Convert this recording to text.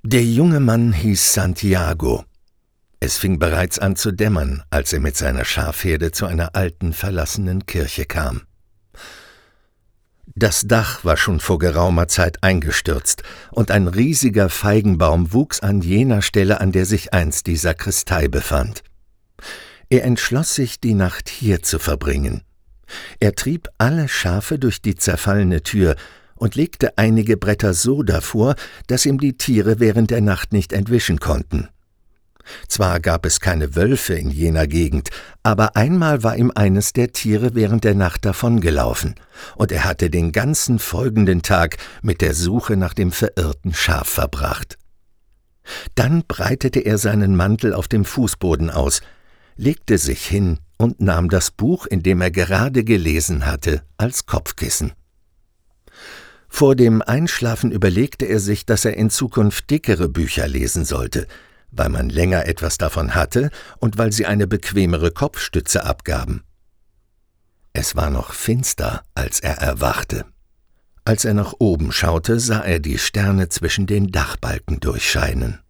Der junge Mann hieß Santiago. Es fing bereits an zu dämmern, als er mit seiner Schafherde zu einer alten, verlassenen Kirche kam. Das Dach war schon vor geraumer Zeit eingestürzt, und ein riesiger Feigenbaum wuchs an jener Stelle, an der sich einst die Sakristei befand. Er entschloss sich, die Nacht hier zu verbringen. Er trieb alle Schafe durch die zerfallene Tür und legte einige Bretter so davor, dass ihm die Tiere während der Nacht nicht entwischen konnten. Zwar gab es keine Wölfe in jener Gegend, aber einmal war ihm eines der Tiere während der Nacht davongelaufen, und er hatte den ganzen folgenden Tag mit der Suche nach dem verirrten Schaf verbracht. Dann breitete er seinen Mantel auf dem Fußboden aus, legte sich hin und nahm das Buch, in dem er gerade gelesen hatte, als Kopfkissen. Vor dem Einschlafen überlegte er sich, dass er in Zukunft dickere Bücher lesen sollte, weil man länger etwas davon hatte und weil sie eine bequemere Kopfstütze abgaben. Es war noch finster, als er erwachte. Als er nach oben schaute, sah er die Sterne zwischen den Dachbalken durchscheinen.